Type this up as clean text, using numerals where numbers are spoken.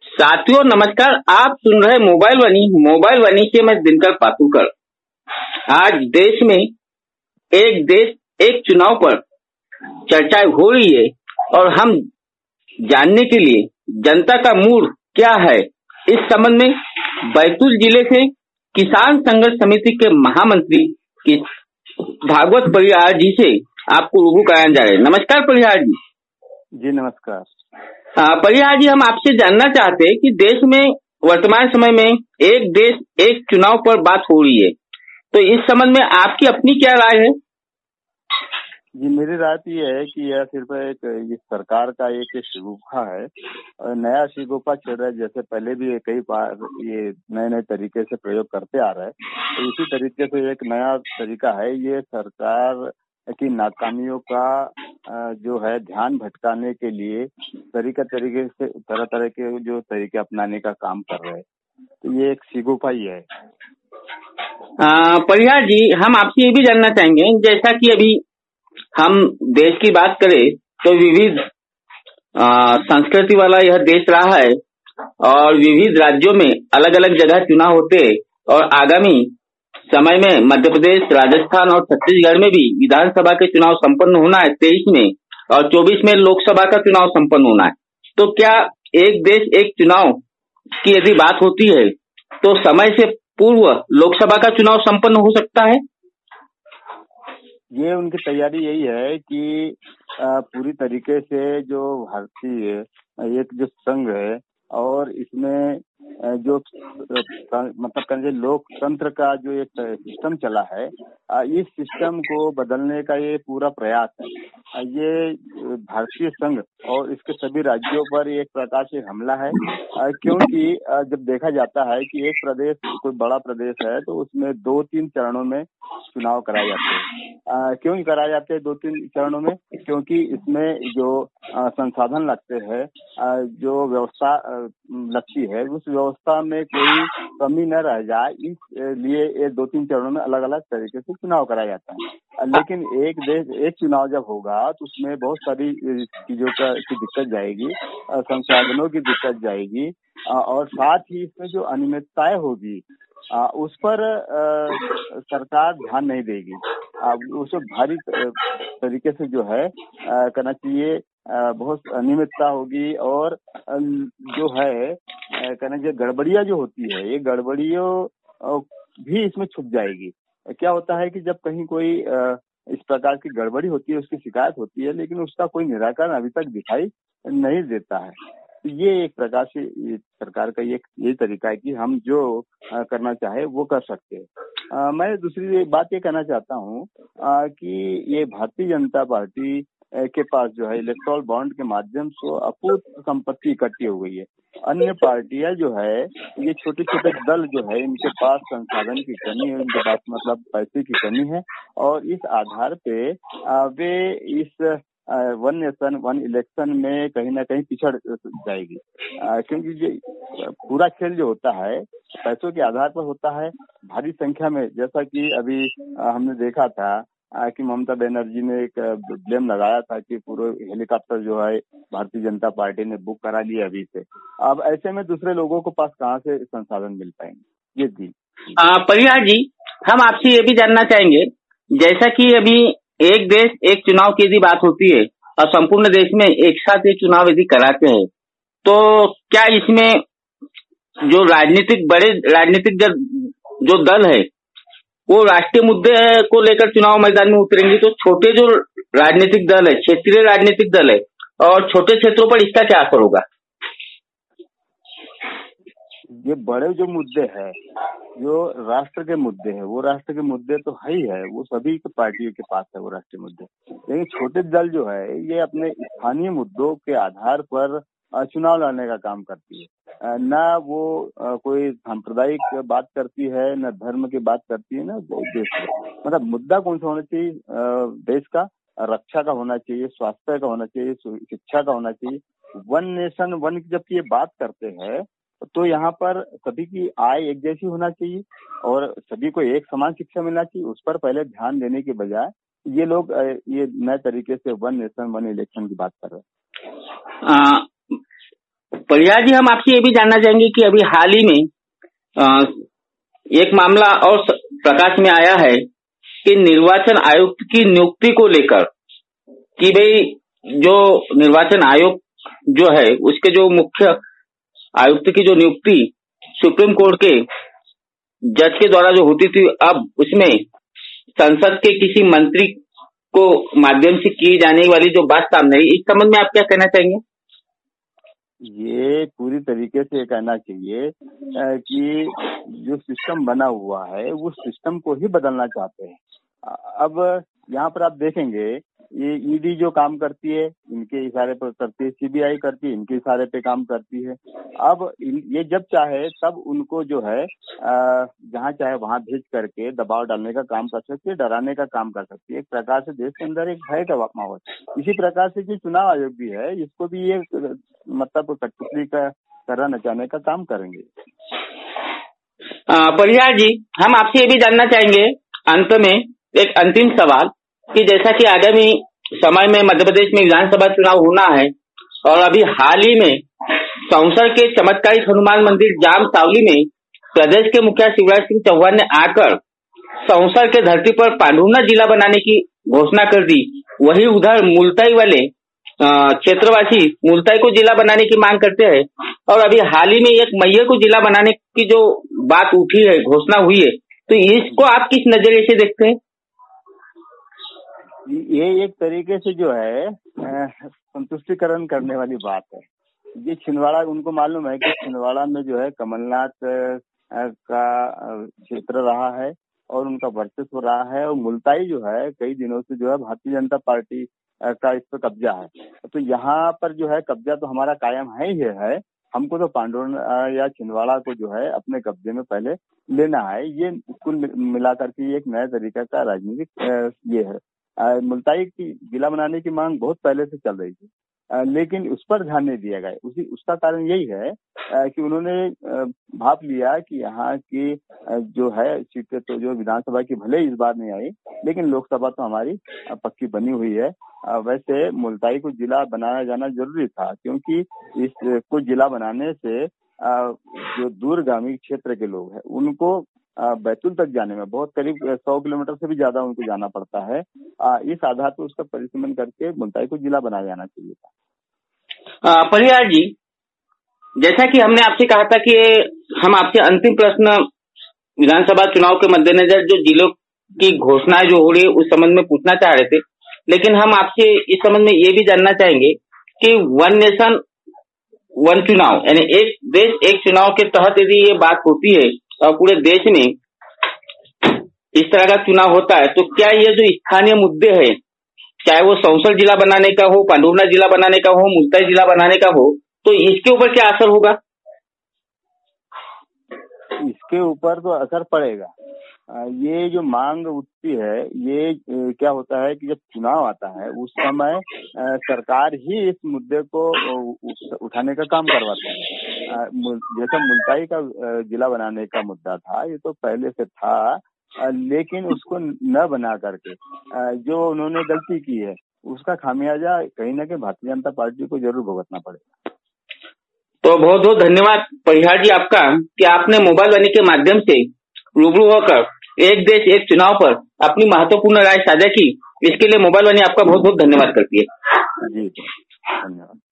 साथियों नमस्कार। आप सुन रहे मोबाइल वाणी से मैं दिनकर पातुरकर। आज देश में एक चुनाव पर चर्चा हो रही है और हम जानने के लिए जनता का मूड क्या है इस संबंध में बैतूल जिले से किसान संघर्ष समिति के महामंत्री की भागवत परिहार जी से आपको रूबरू कराने जा रहे हैं। नमस्कार परिहार जी। जी नमस्कार। परिहार जी, हम आपसे जानना चाहते हैं कि देश में वर्तमान समय में एक देश एक चुनाव पर बात हो रही है, तो इस संबंध में आपकी अपनी क्या राय है? जी मेरी राय तो ये है कि यह सिर्फ ये सरकार का एक शिगुफा है और नया शिगुफा छेड़ रहा है। जैसे पहले भी कई बार ये नए नए तरीके से प्रयोग करते आ रहे हैं, तो इसी तरीके से एक नया तरीका है। ये सरकार की नाकामियों का जो है ध्यान भटकाने के लिए तरह तरह के जो तरीके अपनाने का काम कर रहे हैं, तो ये एक शिगुफा ही है। परिहार जी, हम आपसे ये भी जानना चाहेंगे, जैसा कि अभी हम देश की बात करें तो विविध संस्कृति वाला यह देश रहा है और विविध राज्यों में अलग अलग जगह चुनाव होते हैं और आगामी समय में मध्य प्रदेश, राजस्थान और छत्तीसगढ़ में भी विधानसभा के चुनाव संपन्न होना है 23 में और 24 में लोकसभा का चुनाव संपन्न होना है। तो क्या एक देश एक चुनाव की यदि बात होती है तो समय से पूर्व लोकसभा का चुनाव संपन्न हो सकता है? ये उनकी तैयारी यही है कि पूरी तरीके से जो भारतीय एक जो संघ है और इसमें जो मतलब कहेंगे लोकतंत्र का जो एक सिस्टम चला है, इस सिस्टम को बदलने का ये पूरा प्रयास है। ये भारतीय संघ और इसके सभी राज्यों पर एक प्रकार से हमला है, क्योंकि जब देखा जाता है कि एक प्रदेश कोई बड़ा प्रदेश है तो उसमें 2-3 चरणों में चुनाव कराए जाते हैं। क्यों कराए जाते हैं 2-3 चरणों में? क्योंकि इसमें जो संसाधन लगते हैं, जो व्यवस्था लगती है, उस व्यवस्था में कोई कमी न रह जाए, इसलिए ये 2-3 चरणों में अलग अलग तरीके से चुनाव कराया जाता है। लेकिन एक देश एक चुनाव जब होगा तो उसमें बहुत सारी चीजों की दिक्कत जाएगी, संसाधनों की दिक्कत जाएगी और साथ ही इसमें जो अनियमितताएं होगी उस पर सरकार ध्यान नहीं देगी। उसको भारी तरीके से जो है करना चाहिए। बहुत अनियमितता होगी और जो है कहना चाहिए गड़बड़ियां जो होती है, ये गड़बड़ियों भी इसमें छुप जाएगी। क्या होता है कि जब कहीं कोई इस प्रकार की गड़बड़ी होती है, उसकी शिकायत होती है, लेकिन उसका कोई निराकरण अभी तक दिखाई नहीं देता है। ये एक प्रकार से सरकार का ये तरीका है कि हम जो करना चाहे वो कर सकते हैं। मैं दूसरी बात ये कहना चाहता हूँ कि ये भारतीय जनता पार्टी के पास जो है इलेक्टोरल बॉन्ड के माध्यम से अपूर्व संपत्ति इकट्ठी हो गई है। अन्य पार्टियां जो है, ये छोटे छोटे दल जो है, इनके पास संसाधन की कमी है, इनके पास मतलब पैसे की कमी है और इस आधार पे वे इस वन नेशन वन इलेक्शन में कहीं ना कहीं पिछड़ जाएगी, क्योंकि ये पूरा खेल जो होता है पैसों के आधार पर होता है। भारी संख्या में, जैसा कि अभी हमने देखा था कि ममता बनर्जी ने एक ब्लेम लगाया था कि पूरे हेलीकॉप्टर जो है भारतीय जनता पार्टी ने बुक करा लिया अभी से। अब ऐसे में दूसरे लोगों को पास कहाँ से संसाधन मिल पाएंगे? ये थी परिहार जी, हम आपसे ये भी जानना चाहेंगे, जैसा कि अभी एक देश एक चुनाव की यदि बात होती है और संपूर्ण देश में एक साथ ये चुनाव यदि कराते हैं, तो क्या इसमें जो बड़े राजनीतिक जो दल है वो राष्ट्रीय मुद्दे को लेकर चुनाव मैदान में उतरेंगे, तो छोटे जो राजनीतिक दल है, क्षेत्रीय राजनीतिक दल है और छोटे क्षेत्रों पर इसका क्या असर होगा? ये बड़े जो मुद्दे हैं, जो राष्ट्र के मुद्दे हैं, वो राष्ट्र के मुद्दे तो है ही है, वो सभी पार्टियों के पास है वो राष्ट्रीय मुद्दे। लेकिन छोटे दल जो है, ये अपने स्थानीय मुद्दों के आधार पर चुनाव लड़ने का काम करती है। न वो कोई सांप्रदायिक बात करती है, न धर्म की बात करती है, न देश का। मतलब मुद्दा कौन सा होना चाहिए? देश का रक्षा का होना चाहिए, स्वास्थ्य का होना चाहिए, शिक्षा का होना चाहिए। वन नेशन वन की जब ये बात करते हैं तो यहाँ पर सभी की आय एक जैसी होना चाहिए और सभी को एक समान शिक्षा मिलना चाहिए। उस पर पहले ध्यान देने के बजाय ये लोग ये नए तरीके से वन नेशन वन इलेक्शन की बात कर रहे हैं। परिहार जी, हम आपसे ये भी जानना चाहेंगे कि अभी हाल ही में अ, एक मामला और प्रकाश में आया है कि निर्वाचन आयुक्त की नियुक्ति को लेकर कि भाई जो निर्वाचन आयोग जो है उसके जो मुख्य आयुक्त की जो नियुक्ति सुप्रीम कोर्ट के जज के द्वारा जो होती थी, अब उसमें संसद के किसी मंत्री को माध्यम से की जाने वाली जो बात सामने आई, इस संबंध में आप क्या कहना चाहेंगे? ये पूरी तरीके से कहना चाहिए कि जो सिस्टम बना हुआ है उस सिस्टम को ही बदलना चाहते हैं। अब यहाँ पर आप देखेंगे ये ईडी जो काम करती है इनके इशारे पर करती है, सीबीआई करती है इनके इशारे पे काम करती है। अब ये जब चाहे तब उनको जो है जहाँ चाहे वहाँ भेज करके दबाव डालने का काम कर सकती है, डराने का काम कर सकती है। एक प्रकार से देश के अंदर एक भय का माहौल। इसी प्रकार से जो चुनाव आयोग भी है इसको भी ये मतलब कठपुतली का तरह नचाने का काम करेंगे। परिहार जी, हम आपसे ये भी जानना चाहेंगे अंत में एक अंतिम सवाल कि जैसा कि आगामी समय में मध्य प्रदेश में विधानसभा चुनाव होना है और अभी हाल ही में सौंसर के चमत्कारिक हनुमान मंदिर जाम सावली में प्रदेश के मुखिया शिवराज सिंह चौहान ने आकर सौंसर के धरती पर पांडुरना जिला बनाने की घोषणा कर दी। वही उधर मुल्ताई वाले क्षेत्रवासी मुल्ताई को जिला बनाने की मांग करते हैं और अभी हाल ही में एक मैये को जिला बनाने की जो बात उठी है, घोषणा हुई है, तो इसको आप किस नजरिए से देखते हैं? ये एक तरीके से जो है संतुष्टिकरण करने वाली बात है। ये छिंदवाड़ा, उनको मालूम है कि छिंदवाड़ा में जो है कमलनाथ का क्षेत्र रहा है और उनका वर्चस्व रहा है और मुल्ताई जो है कई दिनों से जो है भारतीय जनता पार्टी का इस पर कब्जा है। तो यहाँ पर जो है कब्जा तो हमारा कायम है ही है। हमको तो पांडुरना या छिंदवाड़ा को जो है अपने कब्जे में पहले लेना है। ये कुल मिलाकर के एक नया तरीका का राजनीतिक ये है। मुल्ताई की जिला बनाने की मांग बहुत पहले से चल रही थी, लेकिन उस पर ध्यान नहीं दिया गया। उसका कारण यही है कि उन्होंने भाप लिया कि यहाँ की जो है सीटें तो जो विधानसभा की भले इस बार नहीं आई, लेकिन लोकसभा तो हमारी पक्की बनी हुई है। वैसे मुल्ताई को जिला बनाया जाना जरूरी था, क्योंकि इसको जिला बनाने से जो दूरगामी क्षेत्र के लोग हैं उनको बैतूल तक जाने में बहुत करीब 100 किलोमीटर से भी ज्यादा उनको जाना पड़ता है। इस आधार पर उसका परिसीमन करके मुल्ताई को जिला बनाया जाना चाहिए था। परिहार जी, जैसा कि हमने आपसे कहा था कि हम आपसे अंतिम प्रश्न विधानसभा चुनाव के मद्देनजर जो जिलों की घोषणाएं जो हो रही है उस संबंध में पूछना चाह रहे थे, लेकिन हम आपसे इस संबंध में ये भी जानना चाहेंगे कि वन नेशन वन चुनाव यानी एक देश एक चुनाव के तहत यदि ये बात होती है और पूरे देश में इस तरह का चुनाव होता है, तो क्या ये जो स्थानीय मुद्दे हैं, चाहे वो सौंसर जिला बनाने का हो, पांडुरना जिला बनाने का हो, मुल्ताई जिला बनाने का हो, तो इसके ऊपर क्या असर होगा? इसके ऊपर तो असर पड़ेगा। ये जो मांग उठती है ये क्या होता है कि जब चुनाव आता है उस समय सरकार ही इस मुद्दे को उठाने का काम करवाता है। जैसा मुल्ताई का जिला बनाने का मुद्दा था, ये तो पहले से था, लेकिन उसको न बना करके जो उन्होंने गलती की है उसका खामियाजा कहीं ना कहीं भारतीय जनता पार्टी को जरूर भुगतना पड़ेगा। तो बहुत बहुत धन्यवाद परिहार जी आपका कि आपने मोबाइल वाणी के माध्यम से रूबरू होकर एक देश एक चुनाव पर अपनी महत्वपूर्ण राय साझा की। इसके लिए मोबाइल वाणी आपका बहुत बहुत धन्यवाद करती है। जी धन्यवाद।